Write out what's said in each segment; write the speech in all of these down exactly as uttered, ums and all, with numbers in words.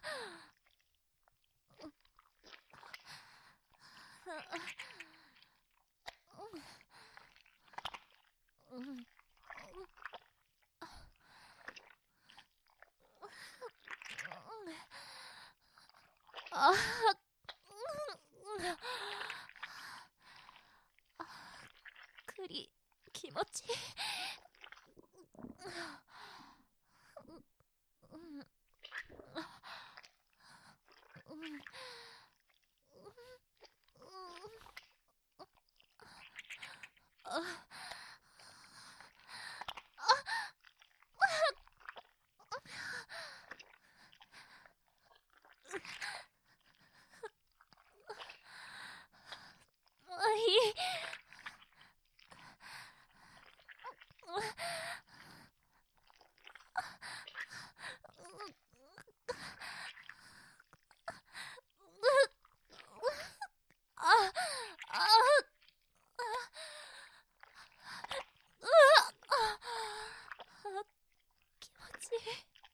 うん。ああ、栗気持ちいい。うん、うん、うん、あ、あ、いい。あ、あ、気持ちいい。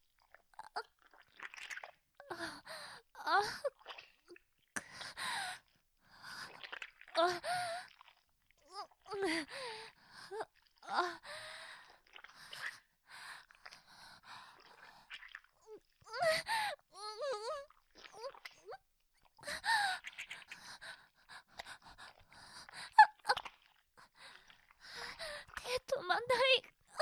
あ、あ、あ、うん、あ、手止まんない。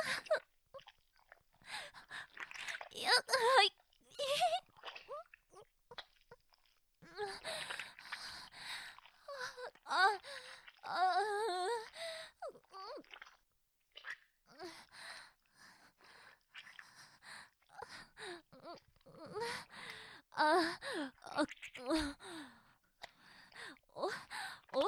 いや、はい。あ、あ、あ、あ、お、お、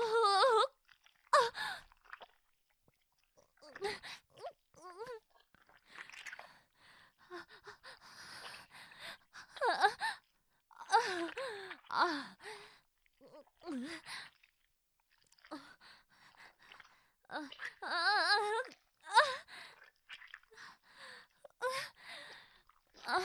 あ、あ、あ、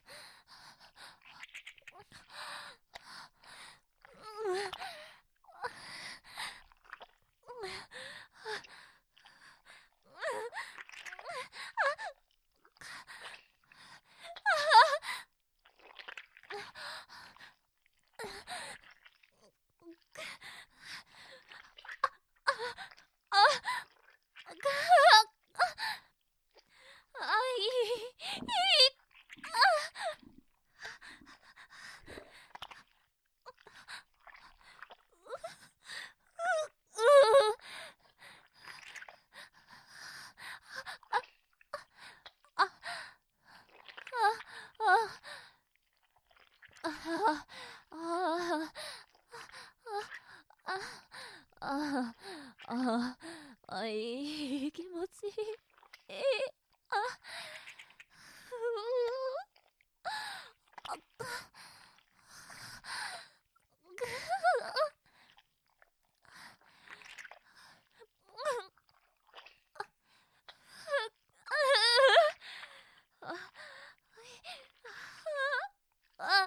あ、いい、いい。あ、あ、あ、あ、あ、あ、あ、いい気持ちいい。え、あ、あ、あ、あ、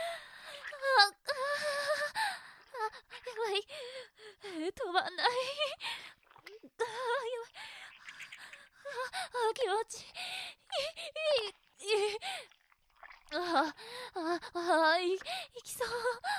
やばい。止まんない。あ、やばい。あ、気持ちいい。いい。いい。あ、あ、あ、い、いきそう。